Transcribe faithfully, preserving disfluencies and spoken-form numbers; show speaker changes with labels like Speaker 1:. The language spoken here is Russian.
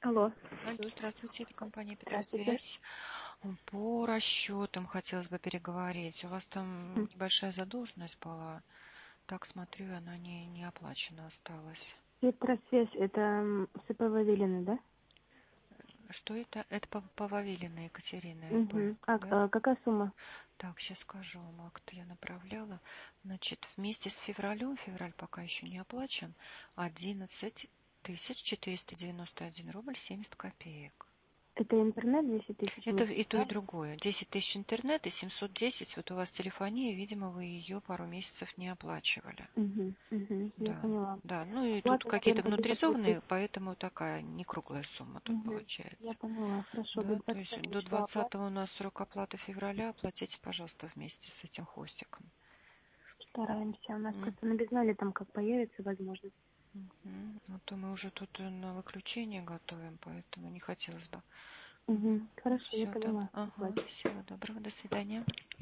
Speaker 1: Алло.
Speaker 2: Алло, здравствуйте, это компания
Speaker 1: Здравствуйте.
Speaker 2: Петросвязь. По расчетам хотелось бы переговорить. У вас там
Speaker 1: М.
Speaker 2: небольшая задолженность была. Так смотрю, она не, не оплачена осталась.
Speaker 1: Петросвязь, это м, СП Вавилина, да?
Speaker 2: Что это? Это по, по Вавилина Екатерина ЛП,
Speaker 1: Угу. А,
Speaker 2: да?
Speaker 1: а какая сумма?
Speaker 2: Так, сейчас скажу вам, акт я направляла. Значит, вместе с февралем, февраль пока еще не оплачен, одиннадцать тысяч четыреста девяносто один рубль семьдесят копеек.
Speaker 1: Это интернет десять тысяч в
Speaker 2: Это
Speaker 1: месяц,
Speaker 2: и то, и
Speaker 1: правильно?
Speaker 2: другое. десять тысяч интернет и семьсот десять. Вот у вас телефония, видимо, вы ее пару месяцев не оплачивали.
Speaker 1: Угу. Угу. Я
Speaker 2: Да,
Speaker 1: поняла.
Speaker 2: да. Ну и тут
Speaker 1: Оплата,
Speaker 2: какие-то
Speaker 1: наверное, где-то будет.
Speaker 2: внутризованные, поэтому такая не круглая сумма тут
Speaker 1: Угу. Я
Speaker 2: получается.
Speaker 1: поняла. Хорошо, до
Speaker 2: Да, то есть
Speaker 1: двадцатого
Speaker 2: до
Speaker 1: числа оплата.
Speaker 2: двадцатого у нас срок оплаты февраля. Оплатите, пожалуйста, вместе с этим хвостиком.
Speaker 1: Стараемся. У нас
Speaker 2: М,
Speaker 1: просто на безнале там как появится возможность.
Speaker 2: мгм. А то мы уже тут на выключение готовим, поэтому не хотелось бы.
Speaker 1: Угу. Хорошо, я
Speaker 2: Все, да.
Speaker 1: поняла.
Speaker 2: Ага,
Speaker 1: Оплачу.
Speaker 2: всего доброго, до свидания.